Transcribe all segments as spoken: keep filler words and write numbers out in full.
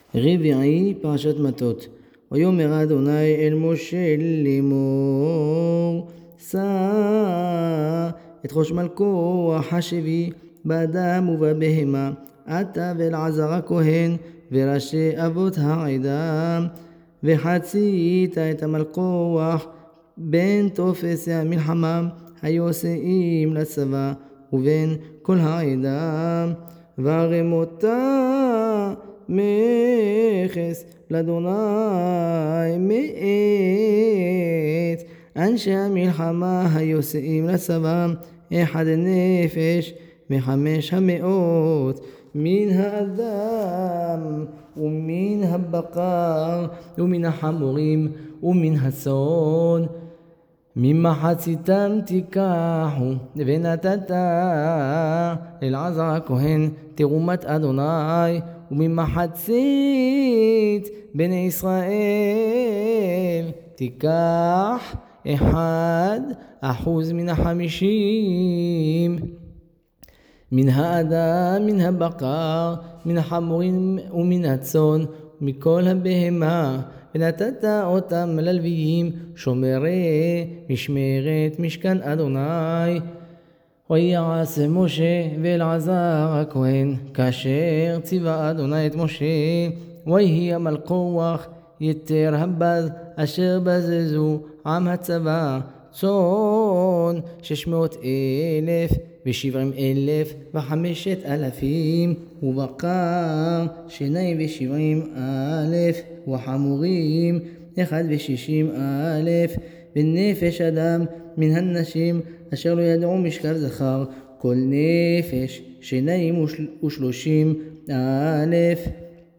רביעי פרשת מטות. ויאמר אדוני אל משה לאמור, שא את ראש מלכוח השבי באדם ובבהמה, אתה ואלעזר הכהן וראשי אבות העדה, וחצית את המלכוח בין תופסי המלחמה היוצאים לצבא ובין כל העדה, והרמותה מכס לאדוני מאת אנשי המלחמה היוצאים לצבא אחד נפש מחמש המאות מן האדם ומן הבקר ומן החמורים ומן הצאן, ממחציתם תיקחו ונתת אלעזר הכהן תרומת אדוני, וממחצית בני ישראל תיקח אחד אחוז מן החמישים, מן האדם, מן הבקר, מן החמורים ומן הצאן, מכל הבהמה, ונתת אותם ללוויים שומרי משמרת משכן אדוני. ויעש משה ואלעזר הכהן כאשר ציווה אדוני את משה, ויהי המלכוח יתר הבז אשר בזזו עם הצבא, צאן שש מאות אלף ושבעים אלף וחמשת אלפים, ובקר שני ושבעים אלף, וחמורים אחד ושישים אלף, ונפש אדם מן הנשים אשר לא ידעו משקל זכר, כל נפש שנים ושלושים אלף.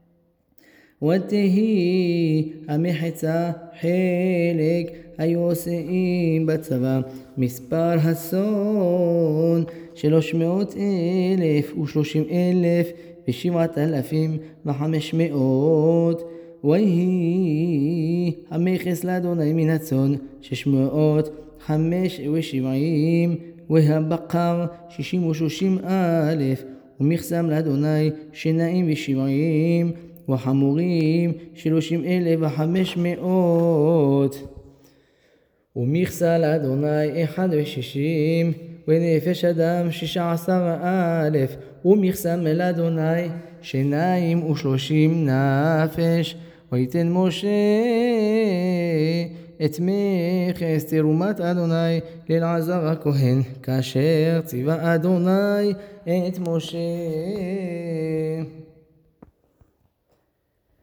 ותהי המחצה חלק היוצאים בצבא, מספר הצאן שלוש מאות אלף ושלושים אלף ושבעת אלפים וחמש מאות. ויהי המכס לאדוני מן הצאן שש מאות חמש ושבעים, והבקר שישים ושלושים אלף, ומכסם לאדוני שניים ושבעים, וחמורים שלושים אלף וחמש מאות, ומכסה לאדוני אחד ושישים, ונפש אדם שישה עשר אלף, ומכסם לאדוני שניים ושלושים נפש. ויתן משה את מכס תרומת אדוני לאלעזר הכהן כאשר ציווה אדוני את משה.